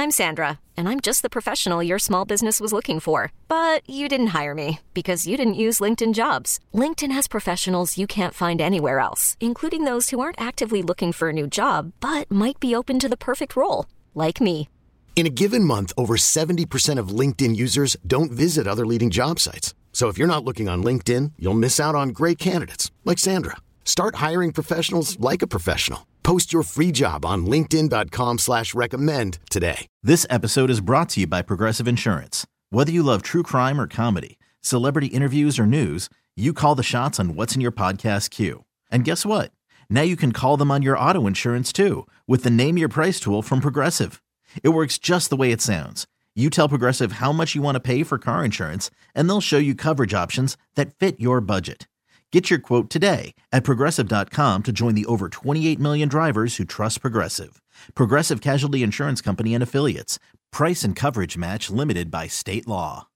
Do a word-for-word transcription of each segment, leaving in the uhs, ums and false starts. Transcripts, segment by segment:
I'm Sandra, and I'm just the professional your small business was looking for. But you didn't hire me because you didn't use LinkedIn Jobs. LinkedIn has professionals you can't find anywhere else, including those who aren't actively looking for a new job, but might be open to the perfect role, like me. In a given month, over seventy percent of LinkedIn users don't visit other leading job sites. So if you're not looking on LinkedIn, you'll miss out on great candidates like Sandra. Start hiring professionals like a professional. Post your free job on linkedin.com slash recommend today. This episode is brought to you by Progressive Insurance. Whether you love true crime or comedy, celebrity interviews or news, you call the shots on what's in your podcast queue. And guess what? Now you can call them on your auto insurance too with the Name Your Price tool from Progressive. It works just the way it sounds. You tell Progressive how much you want to pay for car insurance, and they'll show you coverage options that fit your budget. Get your quote today at Progressive dot com to join the over twenty-eight million drivers who trust Progressive. Progressive Casualty Insurance Company and Affiliates. Price and coverage match limited by state law.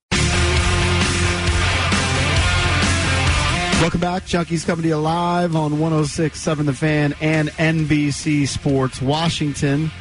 Welcome back. Junkies coming to you live on one oh six point seven The Fan and N B C Sports Washington.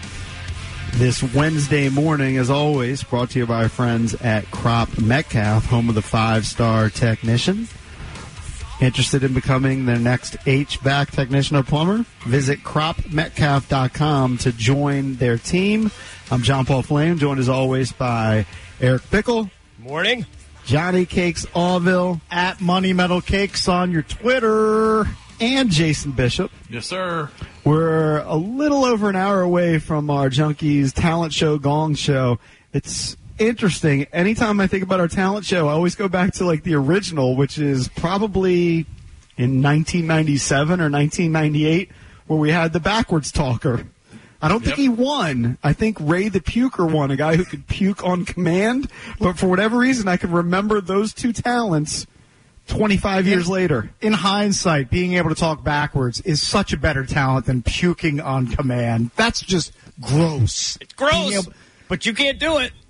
This Wednesday morning, as always, brought to you by our friends at Crop Metcalf, home of the five-star technician. Interested in becoming the next H V A C technician or plumber? Visit crop metcalf dot com to join their team. I'm John Paul Flame, joined as always by Eric Pickle. Morning. Johnny Cakes Allville, at Money Metal Cakes on your Twitter, and Jason Bishop. Yes, sir. We're a little over an hour away from our Junkies talent show, Gong Show. It's interesting. Anytime I think about our talent show, I always go back to like the original, which is probably in nineteen ninety-seven or nineteen ninety-eight, where we had the backwards talker. I don't think yep. he won. I think Ray the Puker won, a guy who could puke on command. But for whatever reason, I can remember those two talents twenty-five years in, later. In hindsight, being able to talk backwards is such a better talent than puking on command. That's just gross. It's gross, able, but you can't do it.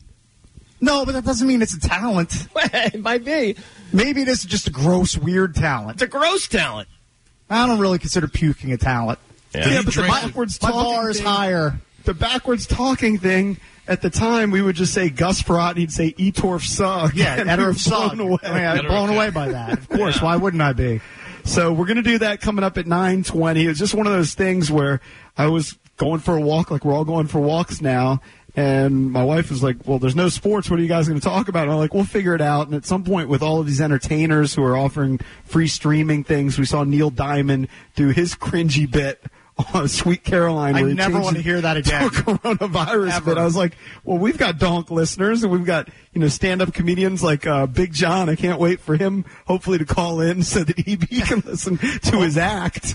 No, but that doesn't mean it's a talent. It might be. Maybe it is just a gross, weird talent. It's a gross talent. I don't really consider puking a talent. Yeah, yeah but the backwards my, talking my bar is thing, higher. The backwards talking thing, at the time, we would just say Gus Frerotte, and he'd say Etorf Sugg. Yeah, Etorf Sugg. Blown away. I mean, I'm blown away by that. Of course, yeah. Why wouldn't I be? So we're going to do that coming up at nine twenty. It was just one of those things where I was going for a walk, like we're all going for walks now, and my wife was like, well, there's no sports. What are you guys going to talk about? And I'm like, we'll figure it out. And at some point, with all of these entertainers who are offering free streaming things, we saw Neil Diamond do his cringy bit on Sweet Caroline. I never want to hear that again. Coronavirus Ever. bit. I was like, well, we've got donk listeners, and we've got, you know, stand-up comedians like uh, Big John. I can't wait for him, hopefully, to call in so that he, he can listen to his act.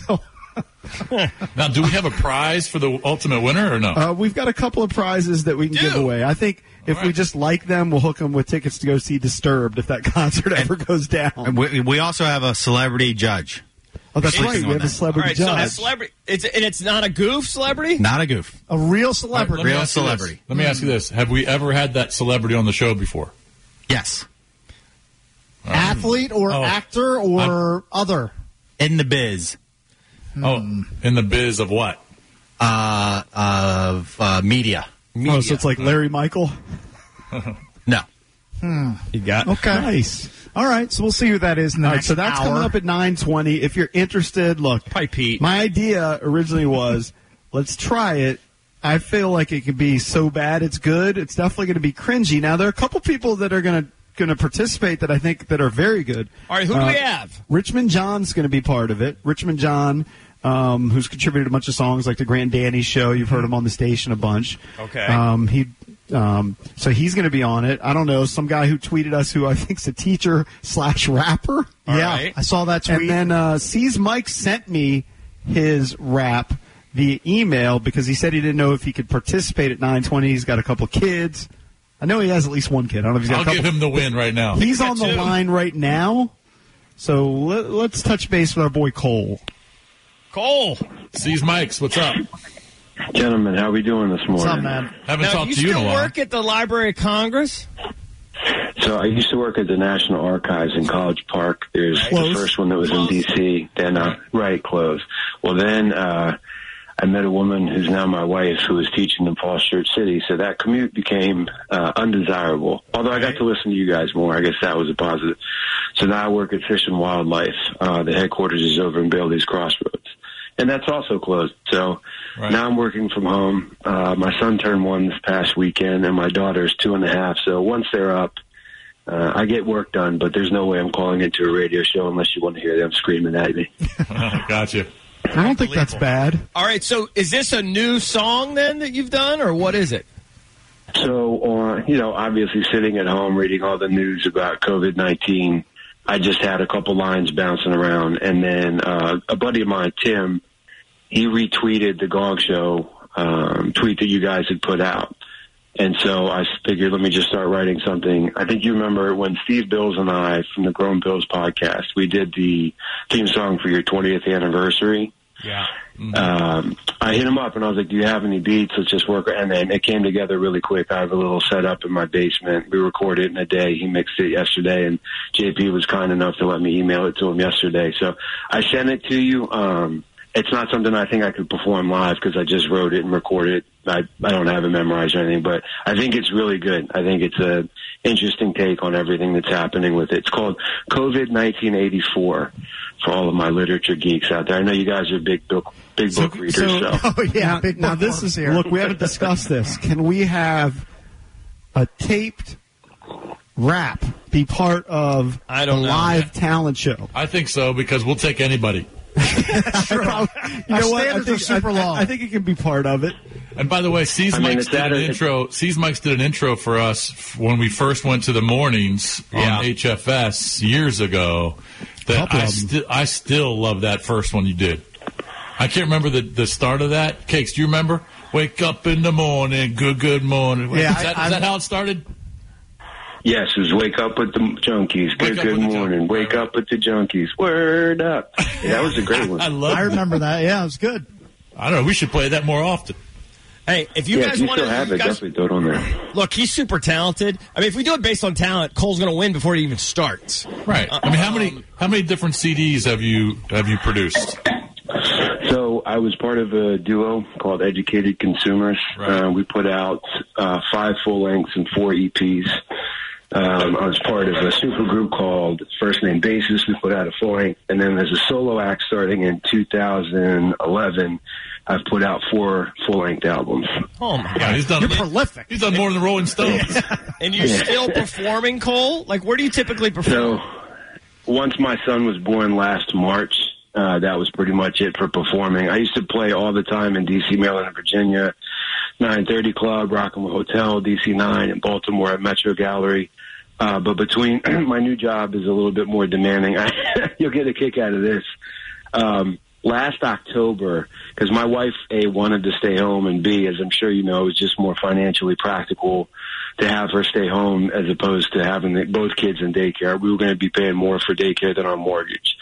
Now, do we have a prize for the ultimate winner or no? Uh, we've got a couple of prizes that we can do. give away. I think if right. we just like them, we'll hook them with tickets to go see Disturbed if that concert and, ever goes down. And we, we also have a celebrity judge. Oh, that's We're right. We have that. a celebrity All right, judge. so a celebrity, it's, and it's not a goof celebrity? Not a goof. A real celebrity. Right, real celebrity. Let me ask you this. Have we ever had that celebrity on the show before? Yes. Um, Athlete or oh, actor or I'm, other? In the biz. Oh, in the biz of what? Uh, of uh, media. media. Oh, so it's like Larry Michael? No. Hmm. You got Okay. Nice. All right, so we'll see who that is in the All right, next so that's hour. coming up at nine twenty. If you're interested, look. Probably Pete. My idea originally was, let's try it. I feel like it could be so bad it's good. It's definitely going to be cringy. Now, there are a couple people that are going to going to participate that I think that are very good. All right, who do uh, we have? Richmond John's going to be part of it. Richmond John, um, who's contributed a bunch of songs like the Grand Danny Show. You've heard him on the station a bunch. Okay. Um, he, um, so he's going to be on it. I don't know, some guy who tweeted us who I think's a teacher slash rapper. All yeah, right. I saw that tweet. And then uh, C's Mike sent me his rap via email because he said he didn't know if he could participate at nine twenty. He's got a couple kids. I know he has at least one kid. I don't know if he's got I'll a couple. give him the win right now. He's on the two. line right now. So let, let's touch base with our boy Cole. Cole. C's Mikes, what's up? Gentlemen, how are we doing this morning? What's up, man? Haven't Now, talked you to you in a still while. work at the Library of Congress? So I used to work at the National Archives in College Park. There's Close. the first one that was in D C Then, uh, right, close. Well, then uh, I met a woman who's now my wife who was teaching in Falls Church City, so that commute became uh, undesirable. Although I got to listen to you guys more, I guess that was a positive. So now I work at Fish and Wildlife. Uh, the headquarters is over in Bailey's Crossroads, and that's also closed. So right. now I'm working from home. Uh, my son turned one this past weekend, and my daughter's two and a half. So once they're up, uh, I get work done, but there's no way I'm calling into a radio show unless you want to hear them screaming at me. Gotcha. I don't think that's bad. All right, so is this a new song then that you've done, or what is it? So, uh, you know, obviously sitting at home reading all the news about COVID nineteen, I just had a couple lines bouncing around. And then uh, a buddy of mine, Tim, he retweeted the Gog Show um, tweet that you guys had put out. And so I figured, let me just start writing something. I think you remember when Steve Bills and I from the Grown Bills podcast, we did the theme song for your twentieth anniversary. Yeah. Mm-hmm. Um, I hit him up and I was like, do you have any beats? Let's just work. And then it came together really quick. I have a little setup in my basement. We recorded it in a day. He mixed it yesterday, and J P was kind enough to let me email it to him yesterday. So I sent it to you. Um, it's not something I think I could perform live because I just wrote it and recorded it. I, I don't have it memorized or anything, but I think it's really good. I think it's a interesting take on everything that's happening with it. It's called COVID nineteen eighty-four for all of my literature geeks out there. I know you guys are big book, big So- book readers. so- So, Oh, yeah. Now, big now book this worms is here. look. We haven't discussed this. Can we have a taped rap be part of I don't the know. live talent show? I think so because we'll take anybody. Probably- you Our know what? I standards think, are super I, low. I think it can be part of it. And by the way, C's I mean, Mike's it's did that an or- intro. C's Mike's did an intro for us f- when we first went to the mornings Yeah. on H F S years ago. That Couple I of 'em. still I still love that first one you did. I can't remember the, the start of that. Cakes, do you remember? Wake up in the morning, good good morning. Yeah, is, that, I- is that how it started? yes, it was wake up with the junkies. Good, Wake up good with the morning. junkies. Wake up with the junkies. Word up. Yeah, that was a great one. I love I it. remember that. Yeah, it was good. I don't know. We should play that more often. Hey, if you yeah, guys if you want still have it, guys, definitely throw it on there. look, he's super talented. I mean, if we do it based on talent, Cole's going to win before it even starts. Right. I mean, how many how many different C Ds have you have you produced? So I was part of a duo called Educated Consumers. Right. Uh, we put out uh, five full lengths and four E Ps. Um, I was part of a super group called First Name Basis. We put out a full length, and then as a solo act starting in two thousand eleven, I've put out four full length albums. Oh, my Yeah, God. he's done. You're prolific. He's done more than the Rolling Stones. And you're Yeah. still performing, Cole? Like, where do you typically perform? So once my son was born last March, uh, that was pretty much it for performing. I used to play all the time in D C, Maryland, and Virginia, nine thirty Club, Rockland Hotel, D C nine, in Baltimore at Metro Gallery. Uh, but between my new job is a little bit more demanding. I, you'll get a kick out of this. Um, last October, because my wife, A, wanted to stay home, and B, as I'm sure you know, it was just more financially practical to have her stay home as opposed to having the, both kids in daycare. We were going to be paying more for daycare than our mortgage.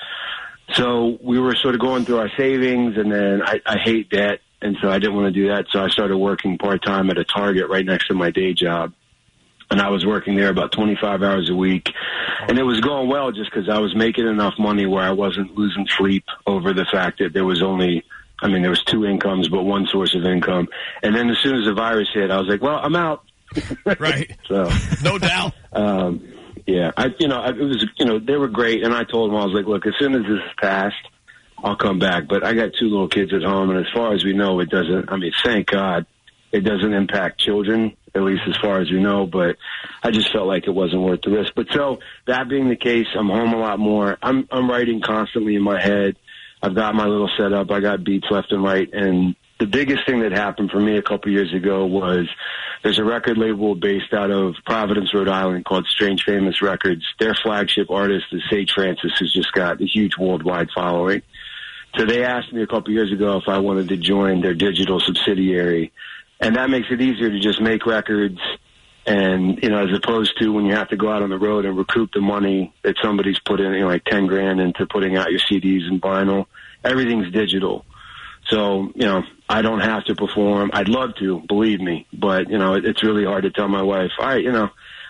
So we were sort of going through our savings, and then I, I hate debt, and so I didn't want to do that. So I started working part-time at a Target right next to my day job. And I was working there about twenty-five hours a week. And it was going well just because I was making enough money where I wasn't losing sleep over the fact that there was only, I mean, there was two incomes, but one source of income. And then as soon as the virus hit, I was like, well, I'm out. Right. So, No doubt. um, yeah, I, you know, I, it was, you know, they were great. And I told them, I was like, look, as soon as this is passed, I'll come back. But I got two little kids at home. And as far as we know, it doesn't, I mean, thank God it doesn't impact children, at least as far as we know, but I just felt like it wasn't worth the risk. But so that being the case, I'm home a lot more. I'm I'm writing constantly in my head. I've got my little setup. I got beats left and right. And the biggest thing that happened for me a couple years ago was there's a record label based out of Providence, Rhode Island called Strange Famous Records. Their flagship artist is Sage Francis, who's just got a huge worldwide following. So they asked me a couple years ago if I wanted to join their digital subsidiary. And that makes it easier to just make records and, you know, as opposed to when you have to go out on the road and recoup the money that somebody's put in, you know, like ten grand into putting out your C Ds and vinyl. Everything's digital. So, you know, I don't have to perform. I'd love to, believe me. But, you know, it, it's really hard to tell my wife, all right, you know,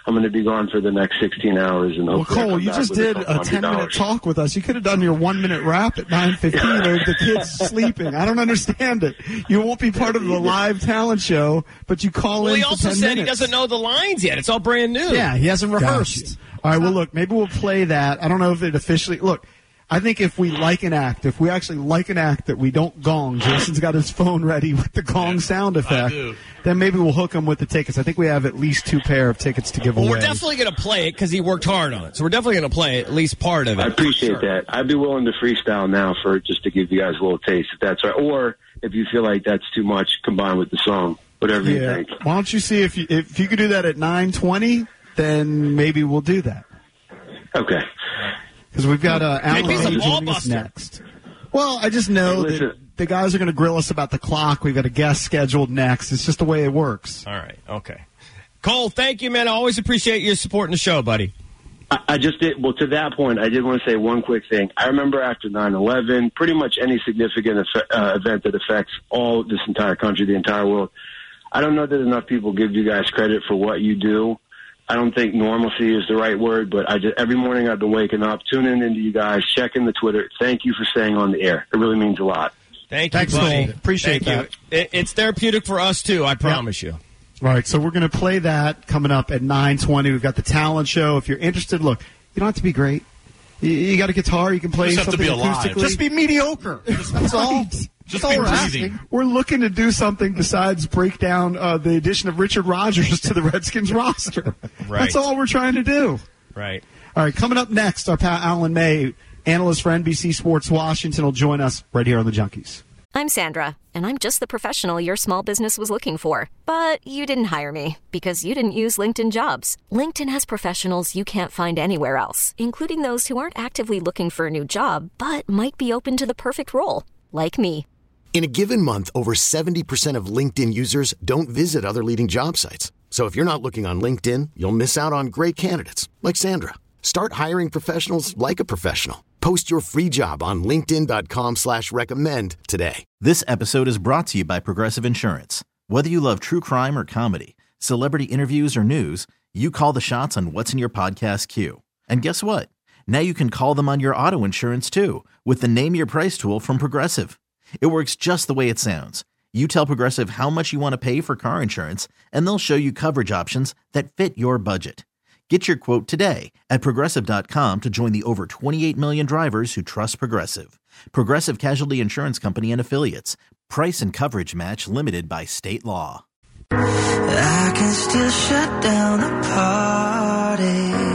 I'm going to be gone for the next sixteen hours. And well, Cole, you just did a ten-minute talk with us. You could have done your one-minute wrap at nine fifteen or the kids sleeping. I don't understand it. You won't be part of the live talent show, but you call well, in he for also ten said minutes. He doesn't know the lines yet. It's all brand new. Yeah, he hasn't rehearsed. All right, well, look, maybe we'll play that. I don't know if it officially – look, I think if we like an act, if we actually like an act that we don't gong, Jason's got his phone ready with the gong sound effect, then maybe we'll hook him with the tickets. I think we have at least two pair of tickets to give well, away. We're definitely going to play it because he worked hard on it. So we're definitely going to play at least part of it. I appreciate sure. that. I'd be willing to freestyle now for just to give you guys a little taste, if that's right. Or if you feel like that's too much combined with the song, whatever yeah. you think. Why don't you see if you, if you could do that at nine twenty, then maybe we'll do that. Okay. Because we've got uh, Alan Maybe some joining us next. Well, I just know hey, that the guys are going to grill us about the clock. We've got a guest scheduled next. It's just the way it works. All right. Okay. Cole, thank you, man. I always appreciate you supporting the show, buddy. I, I just did, well, to that point, I did want to say one quick thing. I remember after nine eleven, pretty much any significant eff- uh, event that affects all this entire country, the entire world, I don't know that enough people give you guys credit for what you do. I don't think normalcy is the right word, but I just, every morning I've been waking up, tuning into you guys, checking the Twitter. Thank you for staying on the air. It really means a lot. Thank you, Thanks, buddy. Cole. Appreciate Thank that. You. It, it's therapeutic for us, too, I promise you. All right, so we're going to play that coming up at nine twenty. We've got the talent show. If you're interested, look, you don't have to be great. You, you got a guitar, you can play You just have something to be alive. acoustically. Just be mediocre. That's all. Just That's be all we're breathing. asking. We're looking to do something besides break down uh, the addition of Richard Rodgers to the Redskins roster. Right. That's all we're trying to do. Right. All right, coming up next, our pal Alan May, analyst for N B C Sports Washington, will join us right here on the Junkies. I'm Sandra, and I'm just the professional your small business was looking for. But you didn't hire me because you didn't use LinkedIn Jobs. LinkedIn has professionals you can't find anywhere else, including those who aren't actively looking for a new job, but might be open to the perfect role, like me. In a given month, over seventy percent of LinkedIn users don't visit other leading job sites. So if you're not looking on LinkedIn, you'll miss out on great candidates like Sandra. Start hiring professionals like a professional. Post your free job on linkedin.com slash recommend today. This episode is brought to you by Progressive Insurance. Whether you love true crime or comedy, celebrity interviews or news, you call the shots on what's in your podcast queue. And guess what? Now you can call them on your auto insurance too with the Name Your Price tool from Progressive. It works just the way it sounds. You tell Progressive how much you want to pay for car insurance, and they'll show you coverage options that fit your budget. Get your quote today at Progressive dot com to join the over twenty-eight million drivers who trust Progressive. Progressive Casualty Insurance Company and Affiliates. Price and coverage match limited by state law. I can still shut down the party.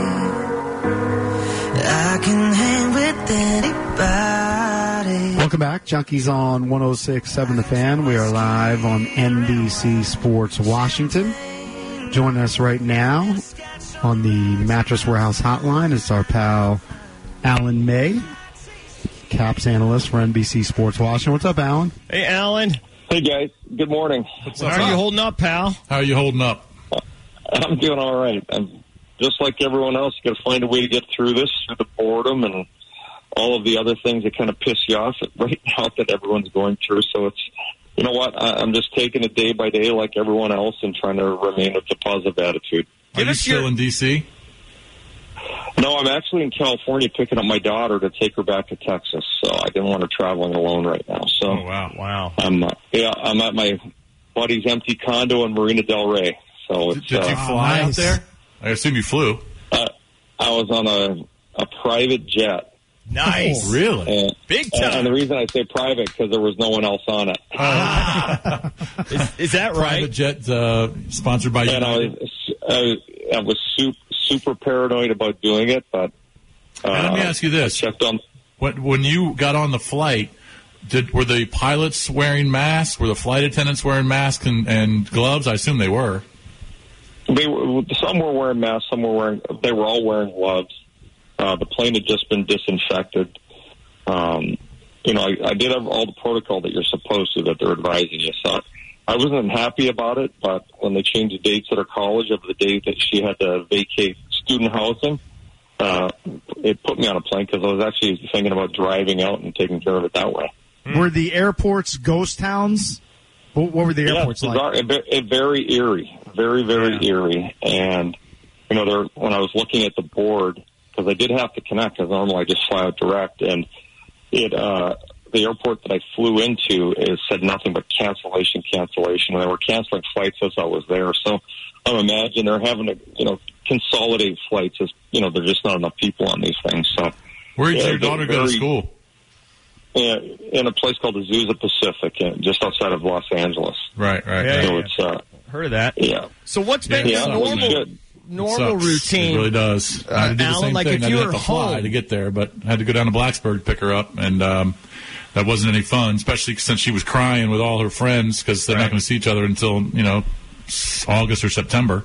I can hang with anybody. Welcome back. Junkies on one oh six point seven The Fan. We are live on N B C Sports Washington. Joining us right now on the Mattress Warehouse hotline is our pal Alan May, Caps analyst for N B C Sports Washington. What's up, Alan? Hey, Alan. Hey, guys. Good morning. What's up? How are you holding up, pal? How are you holding up? I'm doing all right. I'm just like everyone else, got to find a way to get through this, through the boredom and all of the other things that kind of piss you off right now that everyone's going through. So it's, you know what, I, I'm just taking it day by day like everyone else and trying to remain with a positive attitude. Are you still in D C? No, I'm actually in California picking up my daughter to take her back to Texas. So I didn't want her traveling alone right now. So oh, wow. Wow. I'm, uh, yeah, I'm at my buddy's empty condo in Marina Del Rey. So it's, Did, did you uh, fly nice. out there? I assume you flew. Uh, I was on a, a private jet. Nice. Oh, really? And, Big time. And the reason I say private because there was no one else on it. Ah. is, is that right? Private jet uh, sponsored by And I United. was, I, I was super, super paranoid about doing it, but uh, Hey, let me ask you this: I checked on. When, when you got on the flight, did were the pilots wearing masks? Were the flight attendants wearing masks and, and gloves? I assume they were. They were, some were wearing masks, some were wearing. They were all wearing gloves. Uh, the plane had just been disinfected. Um, you know, I, I did have all the protocol that you're supposed to, that they're advising you. So I wasn't happy about it, but when they changed the dates at her college of the day that she had to vacate student housing, uh, it put me on a plane because I was actually thinking about driving out and taking care of it that way. Were the airports ghost towns? What, what were the Yeah, airports it's like? bizarre, it, it very eerie, very, very Yeah. eerie. And you know, there, when I was looking at the board, because I did have to connect, because normally I just fly out direct, and it, uh, the airport that I flew into is said nothing but cancellation, cancellation, and they were canceling flights as I was there. So I imagine they're having to, you know, consolidate flights as, you know, there's just not enough people on these things. So where did yeah, your daughter very, go to school? In, in a place called Azusa Pacific, just outside of Los Angeles. Right, right. Yeah, right. So yeah. it's, uh, Heard of that. yeah. So what's been Yeah, your we normal, should. normal Sucks. routine? It really does. I had to do the Uh, Alan, same like thing. if I you didn't were have to fly home- to get there, but I had to go down to Blacksburg to pick her up, and um, that wasn't any fun, especially since she was crying with all her friends because they're Right. not going to see each other until, you know, August or September.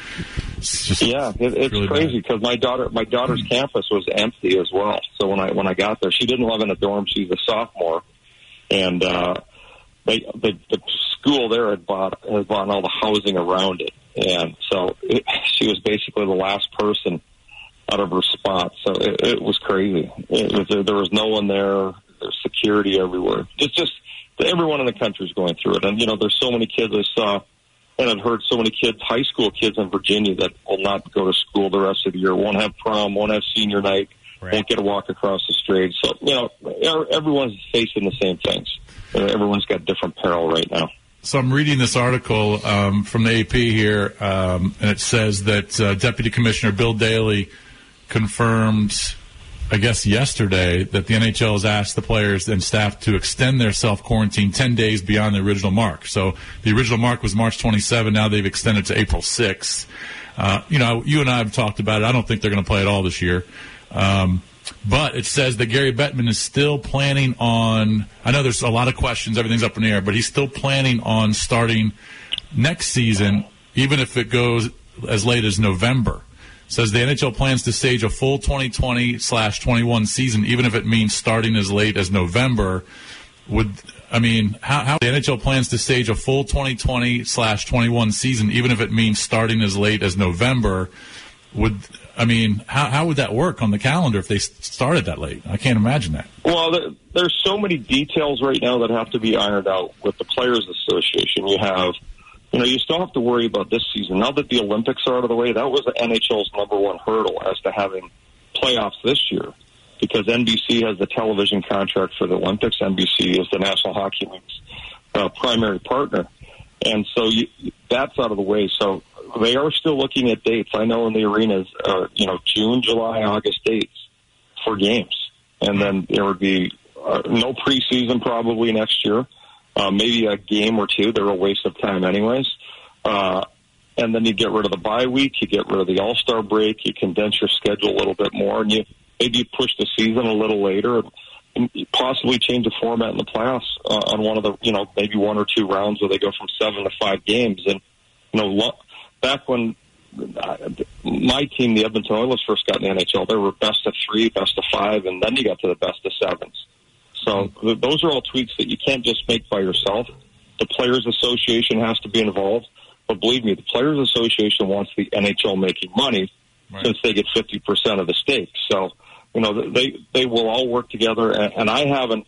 It's just, Yeah, it, it's really crazy bad. because my daughter, my daughter's campus was empty as well. So when I when I got there, she didn't live in a dorm. She's a sophomore, and uh, they the, the school there had bought had bought all the housing around it, and so it, she was basically the last person out of her spot. So it, it was crazy. It was, there was no one there. There's security everywhere. It's just everyone in the country is going through it, and you know, there's so many kids I saw. And I've heard so many kids, high school kids in Virginia, that will not go to school the rest of the year, won't have prom, won't have senior night, Right. won't get a walk across the street. So, you know, everyone's facing the same things. Everyone's got different peril right now. So I'm reading this article um, from the A P here, um, and it says that uh, Deputy Commissioner Bill Daley confirmed, I guess yesterday, that the N H L has asked the players and staff to extend their self-quarantine ten days beyond the original mark. So the original mark was March twenty-seventh. Now they've extended to April sixth. Uh, you know, you and I have talked about it. I don't think they're going to play at all this year. Um, but it says that Gary Bettman is still planning on, I know there's a lot of questions, everything's up in the air, but he's still planning on starting next season, even if it goes as late as November. Says the N H L plans to stage a full twenty twenty slash twenty-one season, even if it means starting as late as November. Would I mean, how, how the N H L plans to stage a full twenty twenty slash twenty-one season, even if it means starting as late as November? Would I mean, how how would that work on the calendar if they started that late? I can't imagine that. Well, there, there's so many details right now that have to be ironed out with the Players Association. You have. You know, you still have to worry about this season. Now that the Olympics are out of the way, that was the N H L's number one hurdle as to having playoffs this year, because N B C has the television contract for the Olympics. N B C is the National Hockey League's uh, primary partner. And so you, that's out of the way. So they are still looking at dates. I know in the arenas, uh, you know, June, July, August dates for games. And then there would be uh, no preseason probably next year. Uh, maybe a game or two. They're a waste of time anyways. Uh, and then you get rid of the bye week. You get rid of the All-Star break. You condense your schedule a little bit more. And you maybe you push the season a little later and possibly change the format in the playoffs uh, on one of the, you know, maybe one or two rounds where they go from seven to five games. And, you know, lo- back when uh, my team, the Edmonton Oilers, first got in the N H L, they were best of three, best of five, and then you got to the best of sevens. So th- those are all tweaks that you can't just make by yourself. The Players Association has to be involved. But believe me, the Players Association wants the N H L making money right. since they get fifty percent of the stakes. So, you know, they they will all work together. And, and I haven't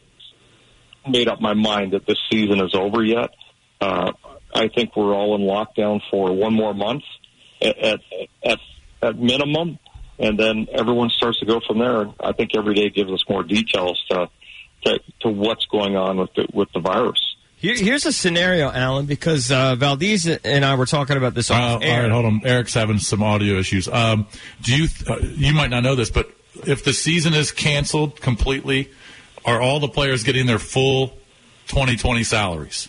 made up my mind that this season is over yet. Uh, I think we're all in lockdown for one more month at, at, at, at minimum. And then everyone starts to go from there. I think every day gives us more details to To, to what's going on with the, with the virus. Here, here's a scenario, Alan, because uh, Valdez and I were talking about this off uh, air. All right, hold on. Eric's having some audio issues. Um, do you uh, you might not know this, but if the season is canceled completely, are all the players getting their full twenty twenty salaries?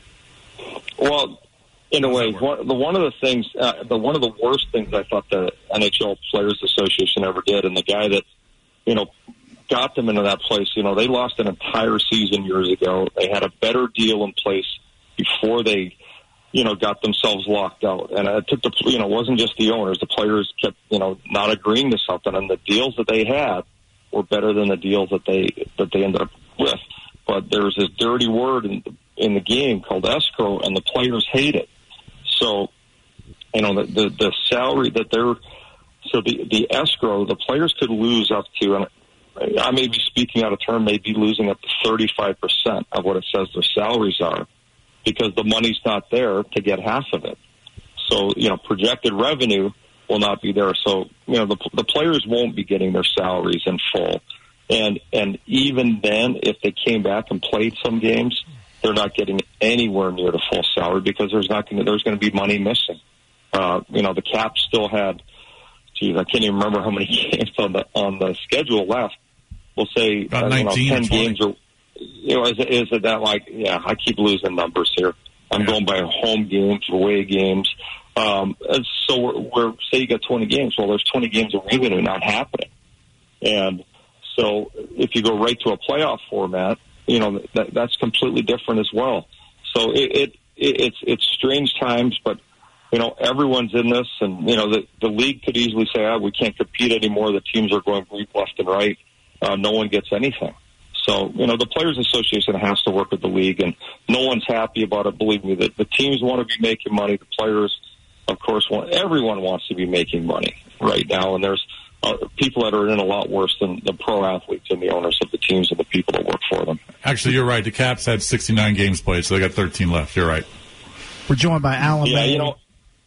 Well, in a way, one, the one of the things, uh, the one of the worst things I thought the N H L Players Association ever did, and the guy that, you know, got them into that place, you know, they lost an entire season years ago. They had a better deal in place before they, you know, got themselves locked out. And it took the, you know, it wasn't just the owners. The players kept, you know, not agreeing to something, and the deals that they had were better than the deals that they that they ended up with. But there was this dirty word in in the game called escrow, and the players hate it. So, you know, the the, the salary that they're so the the escrow, the players could lose up to, and I may be speaking out of turn, may be losing up to thirty-five percent of what it says their salaries are, because the money's not there to get half of it. So, you know, projected revenue will not be there. So, you know, the, the players won't be getting their salaries in full. And and even then, if they came back and played some games, they're not getting anywhere near the full salary because there's not going to, there's going to be money missing. Uh, you know, the Caps still had, geez, I can't even remember how many games on the on the schedule left. We'll say uh, you know, ten games or you know, is, is it that like yeah? I keep losing numbers here. I'm yeah. going by home games, away games. Um, and so we're, we're say you got twenty games. Well, there's twenty games of revenue not happening, and so if you go right to a playoff format, you know that, that's completely different as well. So it, it, it it's it's strange times, but you know everyone's in this, and you know the the league could easily say, "Ah, we can't compete anymore. The teams are going left and right. Uh, no one gets anything." So you know the Players Association has to work with the league, and no one's happy about it. Believe me, that the teams want to be making money. The players, of course, want everyone wants to be making money right now, and there's Uh, people that are in a lot worse than the pro athletes and the owners of the teams and the people that work for them. Actually, you're right. The Caps had sixty-nine games played, so they got thirteen left. You're right. We're joined by Alan Yeah, May, you know,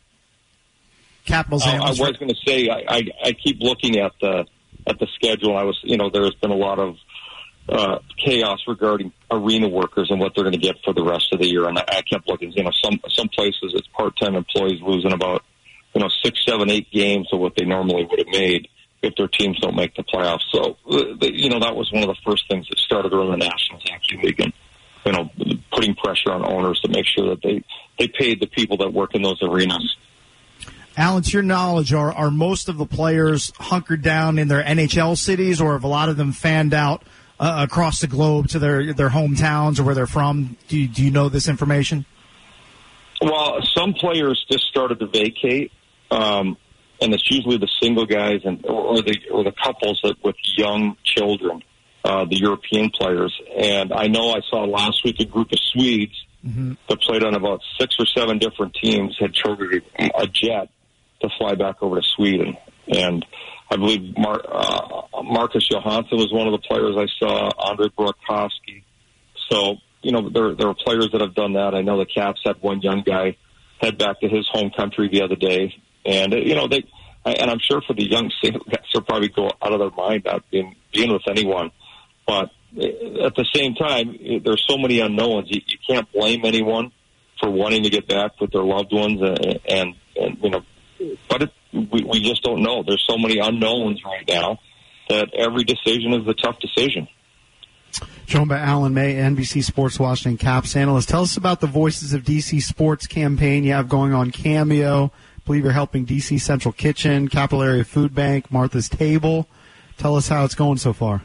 Capitals I, I analyst. was going to say, I, I, I keep looking at the at the schedule. I was, you know, there's been a lot of uh, chaos regarding arena workers and what they're going to get for the rest of the year, and I, I kept looking. You know, some some places it's part-time employees losing about, you know, six, seven, eight games of what they normally would have made if their teams don't make the playoffs. So, uh, you know, that was one of the first things that started around the National Hockey League and, you know, putting pressure on owners to make sure that they, they paid the people that work in those arenas. Alan, to your knowledge, are, are most of the players hunkered down in their N H L cities, or have a lot of them fanned out uh, across the globe to their, their hometowns or where they're from? Do you, do you know this information? Well, some players just started to vacate. Um, And it's usually the single guys and or the or the couples that with young children, uh, the European players. And I know I saw last week a group of Swedes mm-hmm. that played on about six or seven different teams had chartered a jet to fly back over to Sweden. And I believe Mar- uh, Marcus Johansson was one of the players I saw. Andre Burakovsky. So you know there there are players that have done that. I know the Caps had one young guy head back to his home country the other day. And, you know, they, and I'm sure for the young single guys, they'll probably go out of their mind not being, being with anyone. But at the same time, there's so many unknowns. You, you can't blame anyone for wanting to get back with their loved ones. And, and, and you know, but it, we, we just don't know. There's so many unknowns right now that every decision is a tough decision. Joined by Alan May, N B C Sports Washington Caps analyst. Tell us about the Voices of D C Sports campaign you have going on Cameo. I believe you're helping D C Central Kitchen, Capital Area Food Bank, Martha's Table. Tell us how it's going so far.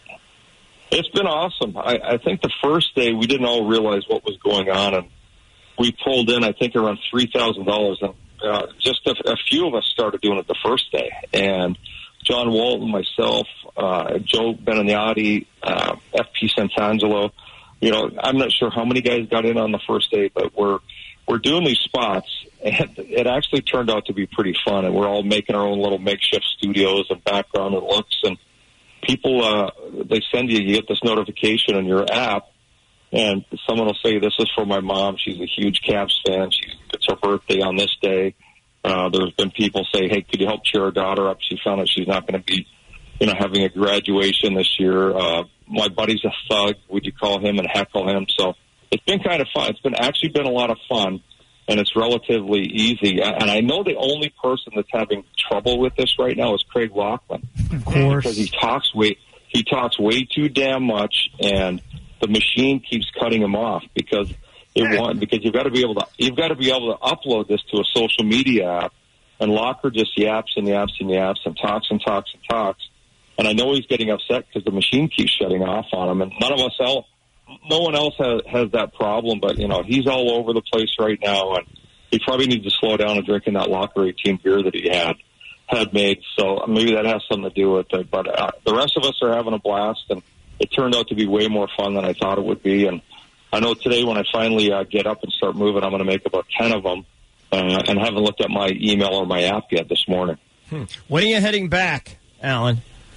It's been awesome. I, I think the first day we didn't all realize what was going on, and we pulled in, I think, around three thousand dollars. And uh, just a, a few of us started doing it the first day. And John Walton, myself, uh, Joe Beninati, uh, F P Santangelo, you know, I'm not sure how many guys got in on the first day, but we're We're doing these spots, and it actually turned out to be pretty fun. And we're all making our own little makeshift studios and background and looks. And people, uh, they send you, you get this notification on your app, and someone will say, "This is for my mom. She's a huge Caps fan. She, it's her birthday on this day." Uh, there's been people say, "Hey, could you help cheer her daughter up? She found out she's not going to be, you know, having a graduation this year. Uh, my buddy's a thug. Would you call him and heckle him?" So it's been kind of fun. It's been actually been a lot of fun, and it's relatively easy. And I know the only person that's having trouble with this right now is Craig Laughlin. Of course. Because he talks way, he talks way too damn much, and the machine keeps cutting him off because it want, because you've got to be able to you've got to be able to upload this to a social media app, and Locker just yaps and yaps and yaps and talks and talks and talks. And I know he's getting upset because the machine keeps shutting off on him, and none of us else. No one else has, has that problem, but, you know, he's all over the place right now, and he probably needs to slow down and drinking that Locker eighteen beer that he had had made. So maybe that has something to do with it. But uh, the rest of us are having a blast, and it turned out to be way more fun than I thought it would be. And I know today when I finally uh, get up and start moving, I'm going to make about ten of them, uh, and haven't looked at my email or my app yet this morning. Hmm. When are you heading back, Alan?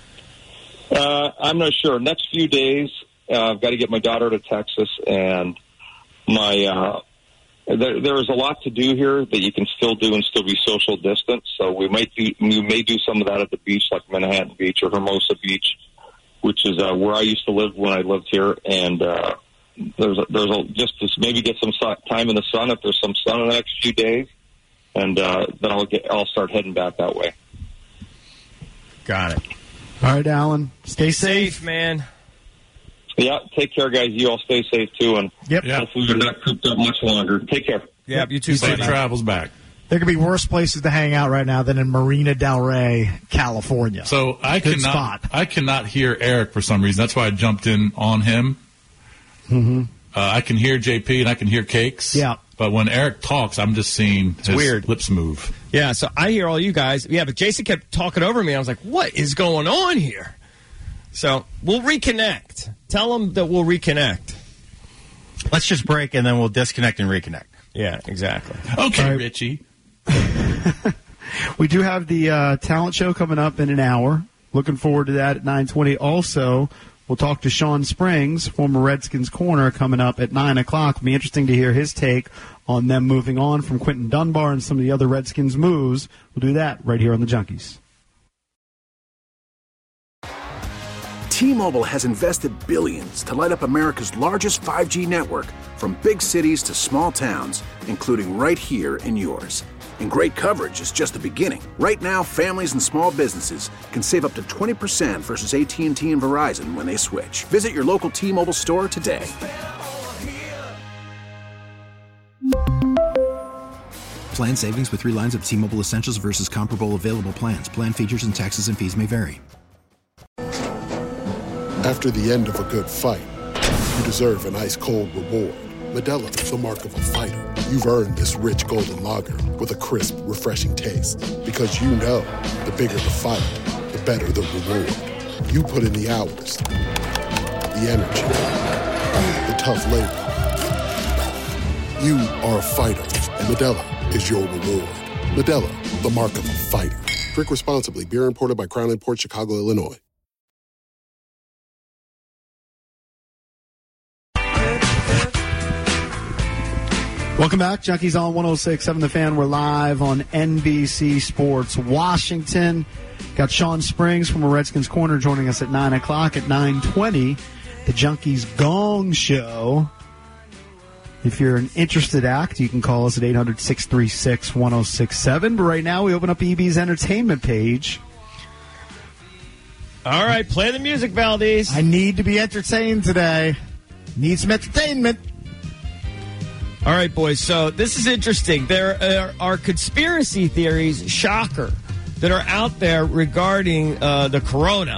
Uh, I'm not sure. Next few days. Uh, I've got to get my daughter to Texas, and my uh, there, there is a lot to do here that you can still do and still be social distance. So we might do, we may do some of that at the beach, like Manhattan Beach or Hermosa Beach, which is uh, where I used to live when I lived here. And uh, there's a, there's a, just to maybe get some su- time in the sun if there's some sun in the next few days, and uh, then I'll get I'll start heading back that way. Got it. All right, Alan. Stay safe, safe, man. Yeah, take care, guys. You all stay safe, too, and yep. hopefully you're not cooped up much longer. Take care. Yeah, you too. Safe travels back. There could be worse places to hang out right now than in Marina Del Rey, California. So I Good cannot, spot. I cannot hear Eric for some reason. That's why I jumped in on him. Mm-hmm. Uh, I can hear J P and I can hear Cakes. Yeah. But when Eric talks, I'm just seeing his weird. lips move. Yeah, so I hear all you guys. Yeah, but Jason kept talking over me. I was like, what is going on here? So we'll reconnect. Tell them that we'll reconnect. Let's just break and then we'll disconnect and reconnect. Yeah, exactly. Okay, Right. Richie. We do have the uh, talent show coming up in an hour. Looking forward to that at nine twenty. Also, we'll talk to Sean Springs, former Redskins corner, coming up at nine o'clock. It'll be interesting to hear his take on them moving on from Quentin Dunbar and some of the other Redskins moves. We'll do that right here on the Junkies. T-Mobile has invested billions to light up America's largest five G network, from big cities to small towns, including right here in yours. And great coverage is just the beginning. Right now, families and small businesses can save up to twenty percent versus A T and T and Verizon when they switch. Visit your local T-Mobile store today. Plan savings with three lines of T-Mobile Essentials versus comparable available plans. Plan features and taxes and fees may vary. After the end of a good fight, you deserve an ice-cold reward. Modelo is the mark of a fighter. You've earned this rich golden lager with a crisp, refreshing taste. Because you know, the bigger the fight, the better the reward. You put in the hours, the energy, the tough labor. You are a fighter, and Modelo is your reward. Modelo, the mark of a fighter. Drink responsibly. Beer imported by Crown Imports, Chicago, Illinois. Welcome back. Junkies on one oh six point seven The Fan. We're live on N B C Sports Washington. Got Sean Springs from a Redskins Corner joining us at nine o'clock. At nine twenty, the Junkies Gong Show. If you're an interested act, you can call us at eight hundred, six three six, one oh six seven. But right now, we open up E B's entertainment page. All right, play the music, Valdez. I need to be entertained today. Need some entertainment. All right, boys, so this is interesting. There are, are conspiracy theories, shocker, that are out there regarding uh, the corona.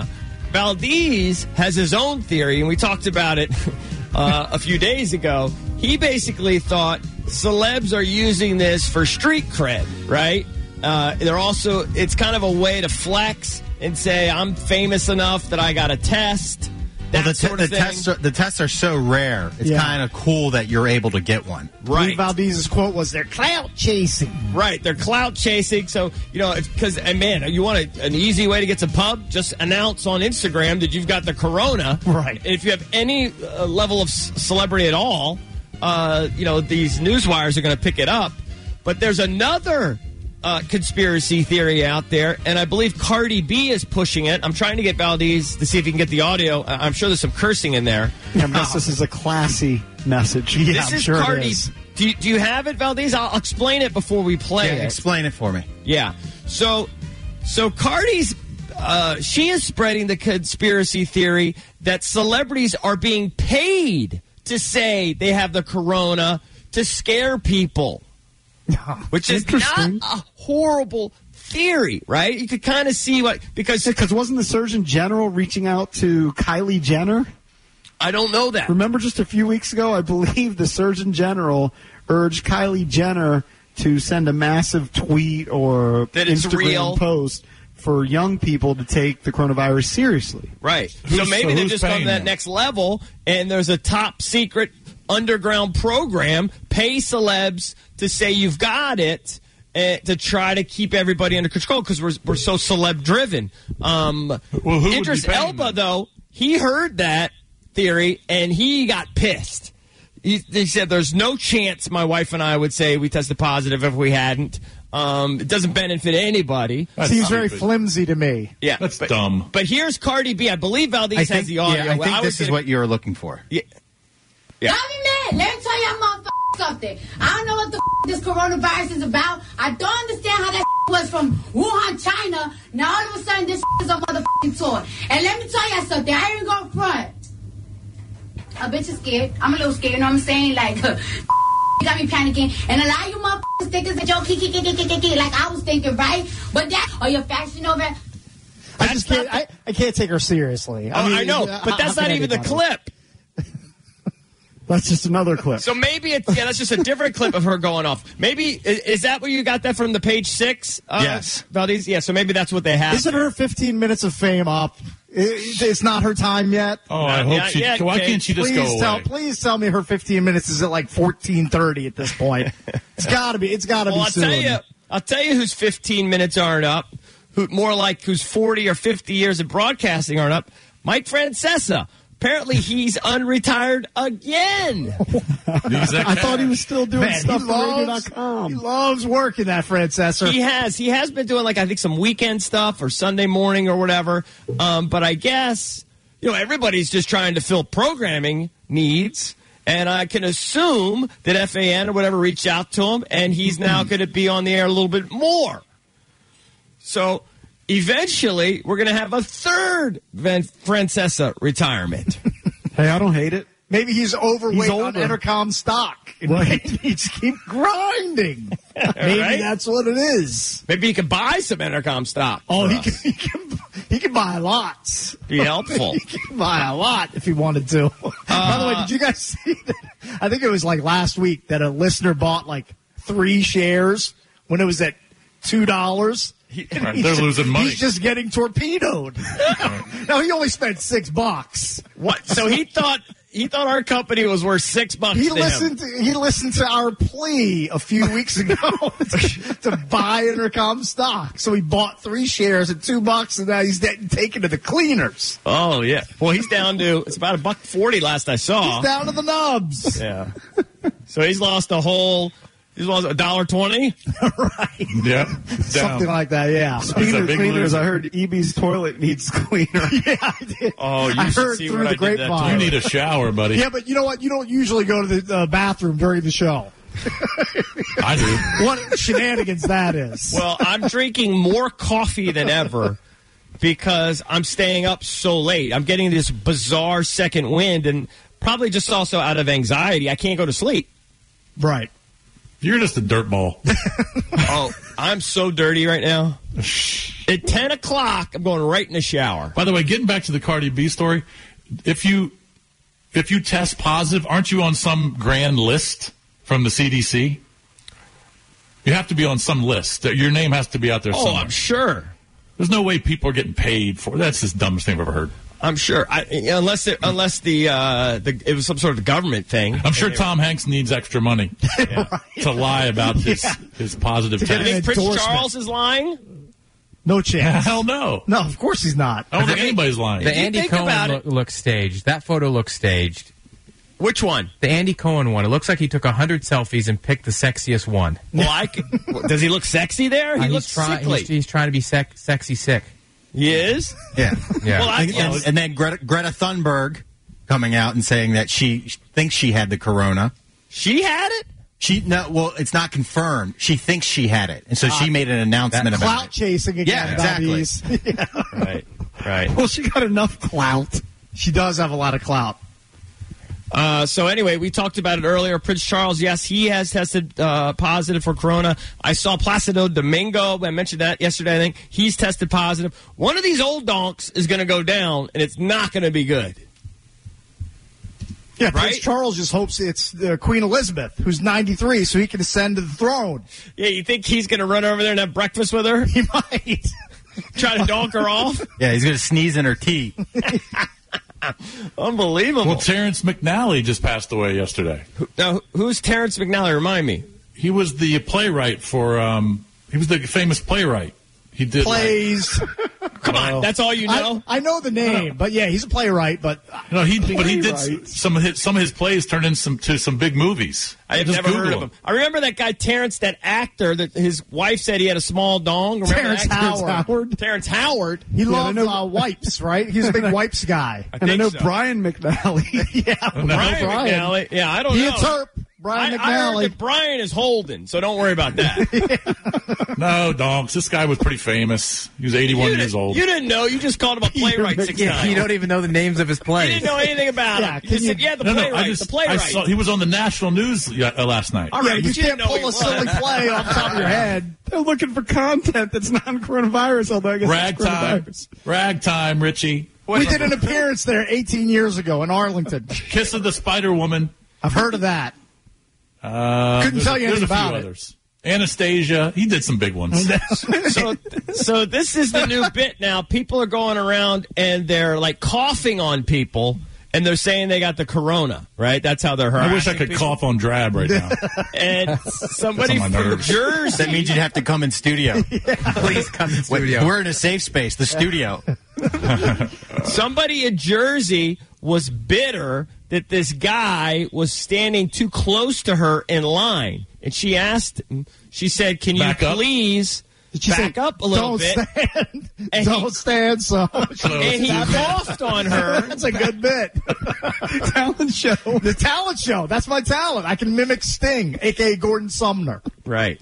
Valdez has his own theory, and we talked about it uh, a few days ago. He basically thought celebs are using this for street cred, right? Uh, they're also, it's kind of a way to flex and say, I'm famous enough that I got a test. Well, the, sort te- of the thing. tests are, the tests are so rare. It's Yeah. kind of cool that you're able to get one. Right. Lee Valdez's quote was, they're clout chasing. Right, they're clout chasing. So, you know, because, and man, you want a, an easy way to get to pub? Just announce on Instagram that you've got the corona. Right. If you have any uh, level of c- celebrity at all, uh, you know, these news wires are going to pick it up. But there's another uh, conspiracy theory out there, and I believe Cardi B is pushing it. I'm trying to get Valdez to see if he can get the audio. I- I'm sure there's some cursing in there. I guess this is a classy message. Yeah, this I'm is sure Cardi. it is. Do you, do you have it, Valdez? I'll, I'll explain it before we play Yeah, it. explain it for me. Yeah. So, so Cardi's, uh, she is spreading the conspiracy theory that celebrities are being paid to say they have the corona to scare people, which is not a horrible theory, right? You could kind of see what, because Because wasn't the Surgeon General reaching out to Kylie Jenner? I don't know that. Remember just a few weeks ago, I believe the Surgeon General urged Kylie Jenner to send a massive tweet or That it's Instagram real. post for young people to take the coronavirus seriously. Right. So Who's- maybe so they're who's just on paying that them? next level, and there's a top secret underground program, pay celebs to say you've got it, uh, to try to keep everybody under control because we're, we're so celeb driven. Um, Well, who would Idris be paying Elba, them? though, he heard that theory and he got pissed. he, he said there's no chance my wife and I would say we tested positive if we hadn't. Um, it doesn't benefit anybody. That seems very flimsy to me. Yeah, that's but, dumb. But here's Cardi B. I believe Valdez I think, has the audio. Yeah, I think I this is gonna, what you're looking for. Yeah. yeah. Y'all be mad. Let me tell y'all motherfuckers something. I don't know what the f- this coronavirus is about. I don't understand how that f- was from Wuhan, China. Now all of a sudden this f- is a motherfucking tour. And let me tell y'all something. I ain't gonna front. A bitch is scared. I'm a little scared. You know what I'm saying? Like, got me panicking. And a lot of you motherfuckers think it's a joke. Kiki, kiki, kiki, kiki, like I was thinking, right? But that, or your fashion over. I just can't. I, I can't take her seriously. I, I, mean, I know, how, but that's not even the clip. That's just another clip. So maybe it's yeah, that's just a different clip of her going off. Maybe is, is that where you got that from? The page six? Uh, yes, Valdez. Yeah. So maybe that's what they have. Isn't her fifteen minutes of fame up? It, it's not her time yet. Oh, I hope yeah, she. yeah, why okay. can't she just please go away? tell, please tell me her fifteen minutes is at like fourteen thirty at this point. It's got to be. It's got to well, be I'll soon. tell you. I'll tell you whose fifteen minutes aren't up. Who more like whose forty or fifty years of broadcasting aren't up? Mike Francesa. Apparently, he's unretired again. I thought he was still doing Man, stuff he for radio loves- dot com. He loves working that, Francesor. He has. He has been doing, like, I think some weekend stuff or Sunday morning or whatever. Um, but I guess, you know, everybody's just trying to fill programming needs. And I can assume that F A N or whatever reached out to him, and he's now going to be on the air a little bit more. So eventually, we're going to have a third Van Francesa retirement. Hey, I don't hate it. Maybe he's overweight He's on older. Entercom stock. And Right. he needs to keep grinding. Maybe Right? that's what it is. Maybe he could buy some Entercom stock. Oh, for he us. can, he can he can buy lots. Be helpful. He can buy a lot if he wanted to. By the way, did you guys see that? I think it was like last week that a listener bought like three shares when it was at two dollars. Right, they're losing money. He's just getting torpedoed. Now he only spent six bucks. What? So he thought he thought our company was worth six bucks. He to listened. him. To, he listened to our plea a few weeks ago to, to buy Intercom stock. So he bought three shares at two bucks, and now he's getting taken to the cleaners. Oh yeah. Well, he's down to it's about a buck forty last I saw. He's down to the nubs. Yeah. So he's lost a whole. He's lost a dollar twenty. Right. Yeah. Something like that. Yeah. Speaking of Cleaners, I heard E B's toilet needs cleaner. Yeah, I did. Oh, you I should heard see through what the I did that grapevine. You need a shower, buddy. Yeah, but you know what? You don't usually go to the uh, bathroom during the show. I do. What shenanigans that is. Well, I'm drinking more coffee than ever because I'm staying up so late. I'm getting this bizarre second wind, and probably just also out of anxiety, I can't go to sleep. Right. You're just a dirtball. Oh, I'm so dirty right now. At ten o'clock, I'm going right in the shower. By the way, getting back to the Cardi B story, if you if you test positive, aren't you on some grand list from the C D C? You have to be on some list. Your name has to be out there Oh, somewhere. I'm sure. There's no way people are getting paid for. That's the dumbest thing I've ever heard. I'm sure. I, unless it, unless the, uh, the it was some sort of government thing. I'm sure Tom Hanks needs extra money to lie about his, Yeah. his positive To get I test. think Prince endorsement. Charles is lying. No chance. Hell no. No, of course he's not. I don't think anybody's lying. The you Andy think about Cohen it- look, looks staged. That photo looks staged. Which one? The Andy Cohen one. It looks like he took one hundred selfies and picked the sexiest one. Well, I c- does he look sexy there? He Uh, looks he's, try, sickly. he's, he's trying to be sec, sexy sick. He is? Yeah. Yeah. Well, I, And, and, and then Greta, Greta Thunberg coming out and saying that she thinks she had the corona. she had it? She no, well, it's not confirmed. She thinks she had it, and so she made an announcement about Clout it. chasing again. Yeah, exactly. Bobby's. Yeah. Right, right. Well, she got enough clout. She does have a lot of clout. Uh, so anyway, we talked about it earlier. Prince Charles, yes, he has tested uh, positive for corona. I saw Placido Domingo. I mentioned that yesterday, I think. He's tested positive. One of these old donks is going to go down, and it's not going to be good. Yeah, Right? Prince Charles just hopes it's uh, Queen Elizabeth, who's ninety-three, so he can ascend to the throne. Yeah, you think he's going to run over there and have breakfast with her? He might. Try to donk her off? Yeah, he's going to sneeze in her tea. Unbelievable. Well, Terrence McNally just passed away yesterday. Now, who's Terrence McNally? Remind me. He was the playwright for. Um, he was the famous playwright. He did like- Plays. Come on, that's all you know? I, I know the name, but yeah, he's a playwright. But no, he but he did s- some of his, some of his plays turned into some to some big movies. I have Just never Google heard of him. I remember that guy Terrence, that actor that his wife said he had a small dong. Remember Terrence that? Howard. Howard. Terrence Howard. He Yeah, loved I know- uh, wipes, right? He's a big wipes guy. I and I think know so. Brian McNally. yeah, Brian, Brian. McNally. Yeah, I don't He know. a Terp. Brian I, I heard McNally. that Brian is Holden, so don't worry about that. No, donks. This guy was pretty famous. He was eighty-one you years didn't- old. You didn't know. You just called him a playwright six Yeah, times. you don't even know the names of his You plays. didn't know anything about Yeah, him. can You just you- said, yeah, the no, no, playwright. I just the playwright. I saw, he was on the national news yeah, uh, last night. All right, but you you didn't can't know pull he a was. silly play off the top of your head. They're looking for content that's non-coronavirus, although I guess it's Ragtime, coronavirus. ragtime, Richie. We did an appearance there eighteen years ago in Arlington. Kiss of the Spider Woman. I've heard of that. Uh, Couldn't there's tell a, you there's anything a few about it. others. Anastasia. He did some big ones. so, so this is the new bit now. People are going around and they're like coughing on people, and they're saying they got the corona. Right? That's how they're harassing I wish I could people. cough on Drab right now. And somebody That's on my from nerves. Jersey. That means you'd have to come in studio. Please come in studio. We're in a safe space, the studio. Somebody in Jersey was bitter that this guy was standing too close to her in line. And she asked him, she said, can you Back up. please Did you back say, up a little don't bit? Stand, And don't he- stand so. And he coughed on her. That's a good bit. Talent show. The talent show. That's my talent. I can mimic Sting, a k a. Gordon Sumner. Right.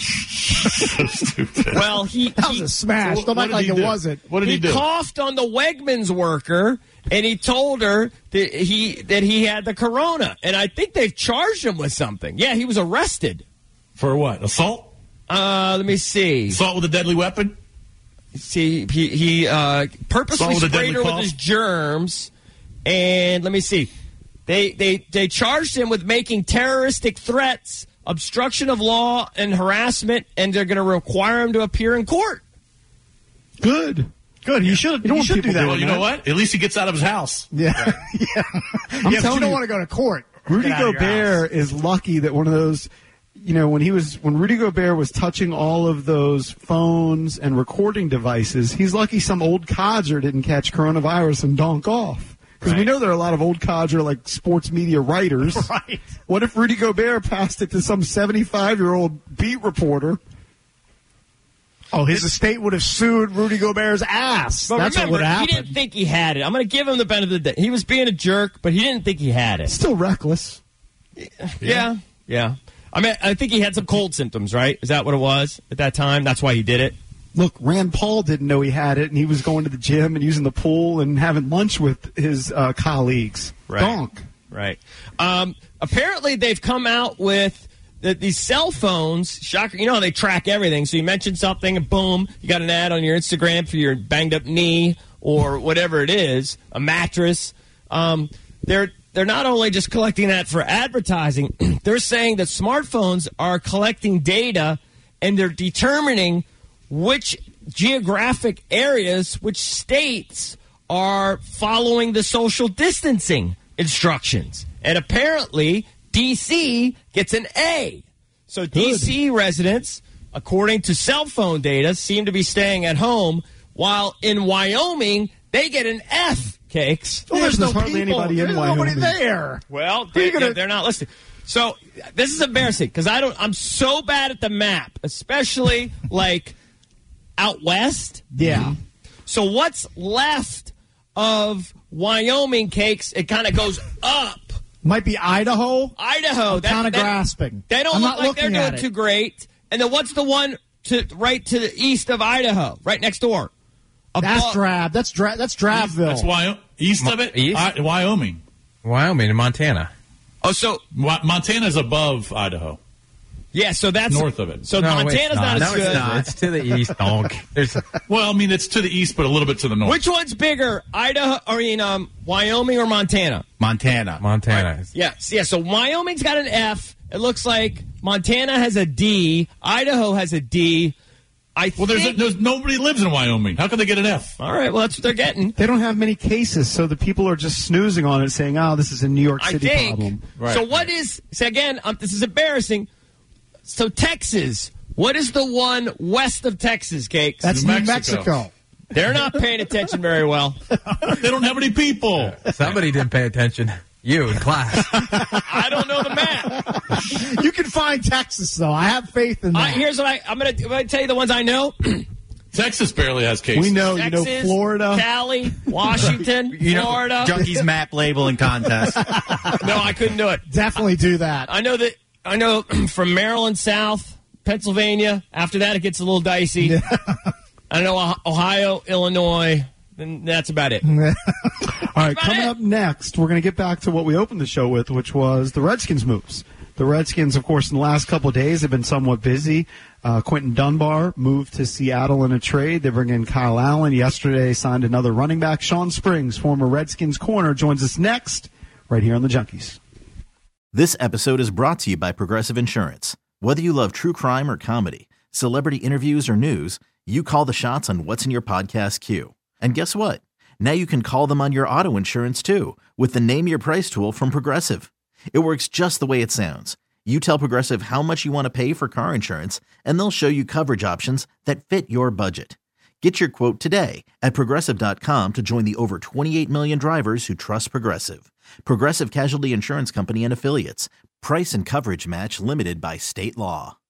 So stupid. Well, he, That was he a smash. So Don't what act did like he it do? wasn't. What did he, he do? coughed on the Wegmans worker, and he told her that he that he had the corona. And I think they've charged him with something. Yeah, he was arrested. For what? Assault? Uh, let me see. Assault with a deadly weapon? See, he he uh, purposely Assault with a sprayed deadly her with cough? his germs, and let me see. They they they charged him with making terroristic threats, obstruction of law, and harassment, and they're going to require him to appear in court. Good. Good. You should. You don't You want should do people that. doing Well, you that. know what? At least he gets out of his house. Yeah. yeah. I'm yeah, but you telling don't you. want to go to court. Rudy Get out of your Gobert is lucky that one of those, you know, when he was when Rudy Gobert was touching all of those phones and recording devices, he's lucky some old codger didn't catch coronavirus and donk off. Because we Right. know there are a lot of old codger like sports media writers. Right. What if Rudy Gobert passed it to some seventy-five-year-old beat reporter? Oh, his estate would have sued Rudy Gobert's ass. But That's remember, what would he happen. didn't think he had it. I'm going to give him the benefit of the doubt. He was being a jerk, but he didn't think he had it. Still reckless. Yeah, yeah. I mean, I think he had some cold symptoms, right? Is that what it was at that time? That's why he did it. Look, Rand Paul didn't know he had it, and he was going to the gym and using the pool and having lunch with his uh, colleagues. Right. Donk. Right. Um, apparently, they've come out with the, these cell phones. Shocker. You know how they track everything. So you mention something, and boom, you got an ad on your Instagram for your banged up knee or whatever it is, a mattress. Um, they're they're not only just collecting that for advertising. They're saying that smartphones are collecting data, and they're determining which geographic areas, which states are following the social distancing instructions. And apparently, D C gets an A. So D C residents, according to cell phone data, seem to be staying at home, while in Wyoming, they get an F, Cakes. Well, there's, no hardly people. anybody in There's Wyoming. nobody there. Well, you they, gonna- they're not listening. So this is embarrassing because I don't. I'm so bad at the map, especially like out west. Yeah. So what's left of Wyoming, Cakes? It kind of goes up. Might be Idaho. Idaho. I'm that- kind of that- grasping. They don't I'm look not like they're looking doing at it. too great. And then what's the one to right to the east of Idaho, right next door? That's Above- drab. That's drab. That's Drabville. That's Wyoming. East of it? East? I, Wyoming. Wyoming and Montana. Oh, so Wa- Montana's above Idaho. yeah. So that's North of it. So No, Montana's it's not, not. as No, good. it's not. It's to the east, donk. There's Well, I mean, it's to the east, but a little bit to the north. Which one's bigger, Idaho, or in um, Wyoming or Montana? Montana. Montana. Yes, yeah. So Wyoming's got an F. It looks like Montana has a D. Idaho has a D. I Well, there's, a, think. there's nobody lives in Wyoming. How can they get an F? All right. Well, that's what they're getting. They don't have many cases, so the people are just snoozing on it, saying, "Oh, this is a New York I City think. problem." Right, So what is? So again, um, this is embarrassing. So Texas. What is the one west of Texas, Cakes? That's New New Mexico. Mexico. They're not paying attention very well. They don't have any people. Somebody didn't pay attention. You in class. I don't know the map. You can find Texas, though. I have faith in Uh, that. here's what I, I'm going to tell you the ones I know. Texas barely has cases. We know, Texas, you know, Florida. Cali, Washington, You know, Florida. Junkies map labeling contest. No, I couldn't do it. Definitely do that. I know that. I know from Maryland south, Pennsylvania. After that, it gets a little dicey. I know Ohio, Illinois, and that's about it. All right, coming up next, we're going to get back to what we opened the show with, which was the Redskins moves. The Redskins, of course, in the last couple of days have been somewhat busy. Uh, Quentin Dunbar moved to Seattle in a trade. They bring in Kyle Allen. Yesterday signed another running back. Sean Springs, former Redskins corner, joins us next right here on the Junkies. This episode is brought to you by Progressive Insurance. Whether you love true crime or comedy, celebrity interviews or news, you call the shots on what's in your podcast queue. And guess what? Now you can call them on your auto insurance too with the Name Your Price tool from Progressive. It works just the way it sounds. You tell Progressive how much you want to pay for car insurance, and they'll show you coverage options that fit your budget. Get your quote today at Progressive dot com to join the over twenty-eight million drivers who trust Progressive. Progressive Casualty Insurance Company and Affiliates. Price and coverage match limited by state law.